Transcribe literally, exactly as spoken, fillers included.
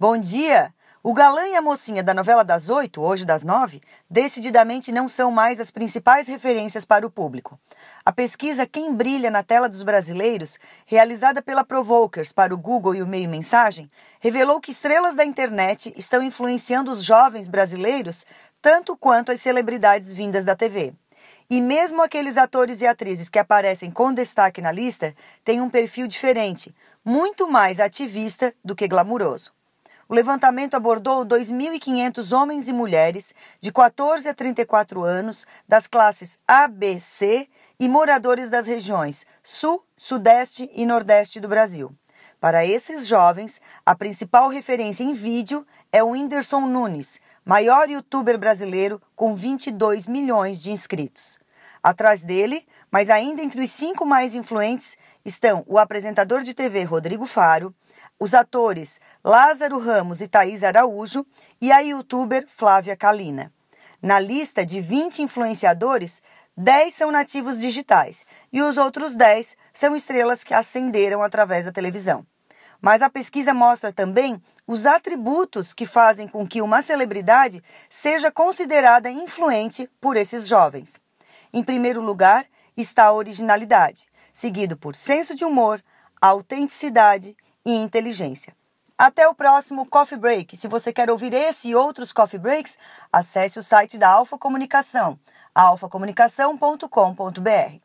Bom dia! O galã e a mocinha da novela das oito, hoje das nove, decididamente não são mais as principais referências para o público. A pesquisa Quem Brilha na Tela dos Brasileiros, realizada pela Provokers para o Google e o Meio Mensagem, revelou que estrelas da internet estão influenciando os jovens brasileiros tanto quanto as celebridades vindas da T V. E mesmo aqueles atores e atrizes que aparecem com destaque na lista têm um perfil diferente, muito mais ativista do que glamuroso. O levantamento abordou dois mil e quinhentos homens e mulheres de quatorze a trinta e quatro anos, das classes A, B, C e moradores das regiões Sul, Sudeste e Nordeste do Brasil. Para esses jovens, a principal referência em vídeo é o Whindersson Nunes, maior youtuber brasileiro com vinte e dois milhões de inscritos. Atrás dele, mas ainda entre os cinco mais influentes, estão o apresentador de T V Rodrigo Faro, os atores Lázaro Ramos e Thaís Araújo e a youtuber Flávia Kalina. Na lista de vinte influenciadores, dez são nativos digitais e os outros dez são estrelas que ascenderam através da televisão. Mas a pesquisa mostra também os atributos que fazem com que uma celebridade seja considerada influente por esses jovens. Em primeiro lugar está a originalidade, seguido por senso de humor, autenticidade e inteligência. Até o próximo Coffee Break. Se você quer ouvir esse e outros Coffee Breaks, acesse o site da Alfa Comunicação, alfa comunicação ponto com ponto br.